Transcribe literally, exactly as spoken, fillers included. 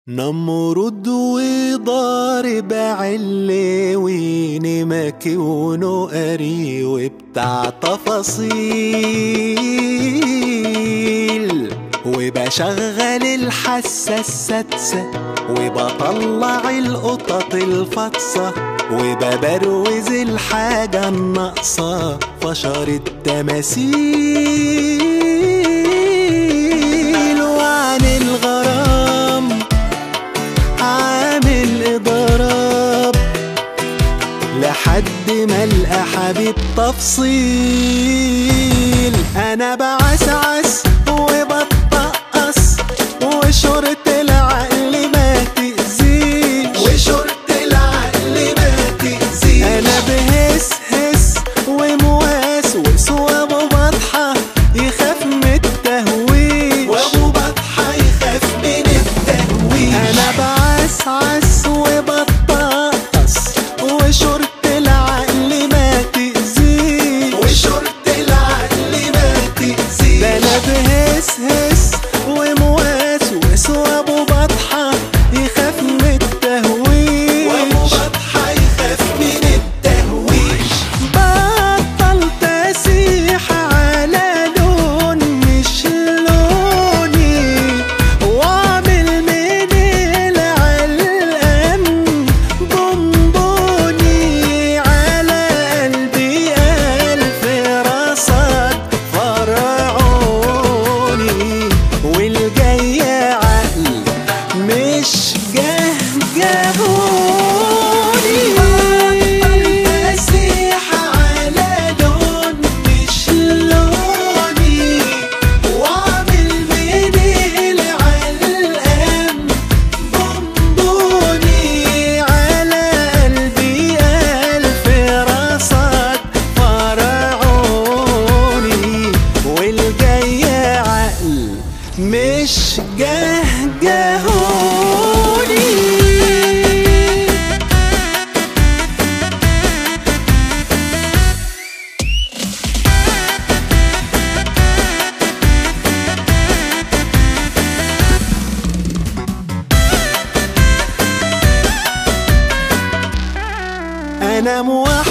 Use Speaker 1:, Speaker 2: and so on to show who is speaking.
Speaker 1: نمرد وضارب علوين مكون قري وبتاع تفاصيل، وبشغل الحاسة السادسة وبطلع القطط الفطسة وببروز الحاجة الناقصة فشر التماثيل. وعن الغرام عامل إضراب لحد ما القى حبيب تفصيل. أنا بعسعس وبطقص وشرط العقل ما تأذيش، وشرط العقل ما تأذيش. أنا بهس هس وموسوس وأبو بطحة يخاف من التهويش، وأبو بطحة يخاف من التهويش. أنا بعسعس وبطقص وشرط العقل ما تأذيش، وشرط العقل ما تأذيش. ده أنا بهس هس وموسوس وأبو بطحة يخاف من التهويش، وأبو بطحة يخاف من التهويش. بطلت أسيح على لون مش لوني وأعمل من العلقان بونبوني. على قلبي ألف رصد فرعوني والجاي عقل مش جهجهوني. بطلت أسيح على لون مش لوني وأعمل من العلقان بونبوني. على قلبي ألف رصد فرعوني والجاي عقل مش جهجهوني. أنا موحد